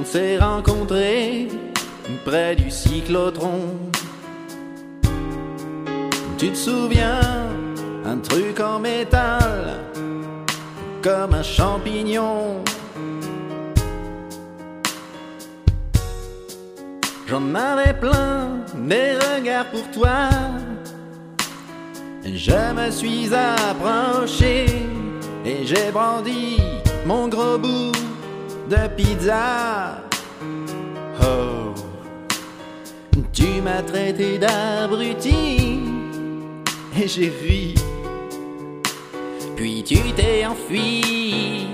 s'est rencontrés près du cyclotron. Tu te souviens, un truc en métal, comme un champignon. J'en avais plein des regards pour toi. Je me suis approché et j'ai brandi mon gros bout de pizza. Oh, tu m'as traité d'abruti et j'ai ri. Puis tu t'es enfui.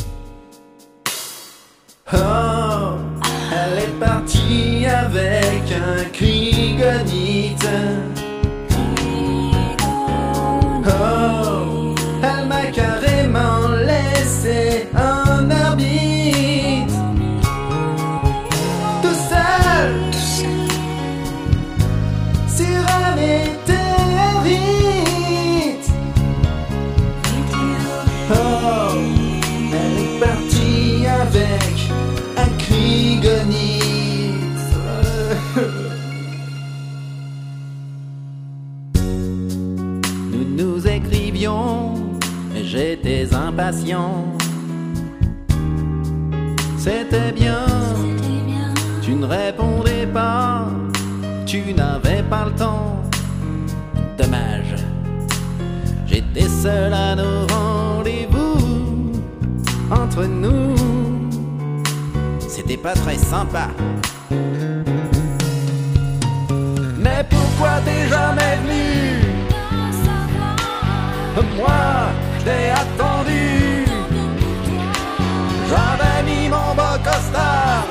Oh, elle est partie avec un krigonite. Oh, elle m'a carrément laissé en orbite, tout seul sur un météorite. Oh, elle est partie avec un krigonite. Nous écrivions, j'étais impatient. C'était bien, tu ne répondais pas, tu n'avais pas le temps. Dommage, j'étais seul à nos rendez-vous. Entre nous, c'était pas très sympa. Mais pourquoi t'es jamais venu? Moi, je t'ai attendu. J'avais mis mon beau costard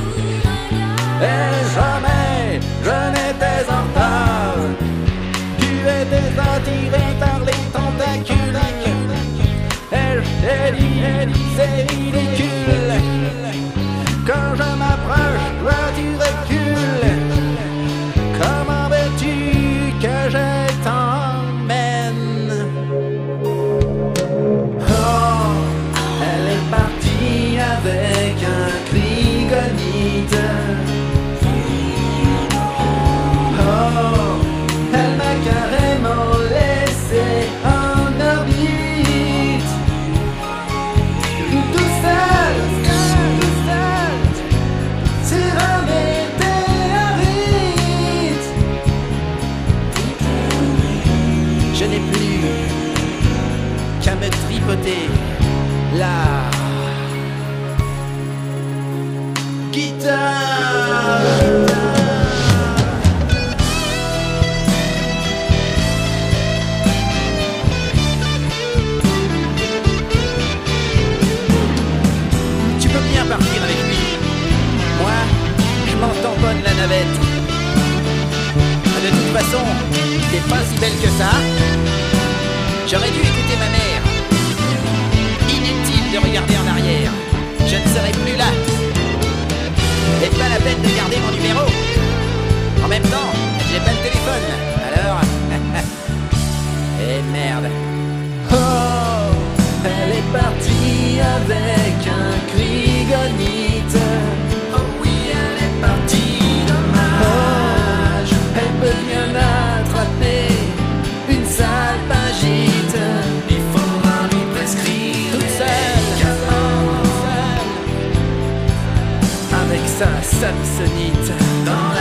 et jamais je n'étais en retard. Tu étais attiré par les tentacules et je t'ai dit, c'est ridicule. Quand je m'approche, toi tu recules. Comment veux-tu que je t'emmène? Avec un krigonite. Oh, elle m'a carrément laissé en orbite, tout seul sur un météorite. Je n'ai plus qu'à me tripoter là. Tu peux bien partir avec lui. Moi, je m'en tamponne la navette. De toute façon, t'es pas si belle que ça. J'aurais dû écouter ma mère. Inutile de regarder en arrière. Je ne serai plus là. Et pas la peine de garder mon numéro. En même temps, j'ai pas le téléphone. Alors... Eh merde. Oh, elle est partie avec un krigonite. Oh oui, elle est partie, dommage. Elle peut bien attraper une sale pagite. Il faudra lui prescrire toute seule, avec sa samsonite dans